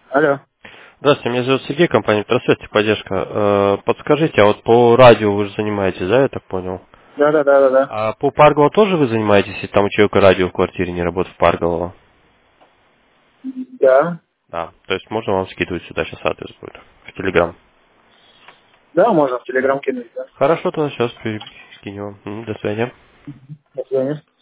Алло. Здравствуйте, меня зовут Сергей, компания «Просвет», поддержка. Подскажите, а вот по радио вы же занимаетесь, да, я так понял? Да. А по Парголову тоже вы занимаетесь, если там у человека радио в квартире не работает в Парголово? Да. Да, то есть можно вам скидывать сюда, сейчас адрес будет, в Телеграм. Да, можно в Телеграм кинуть, да. Хорошо, тогда сейчас скинем. До свидания. До свидания.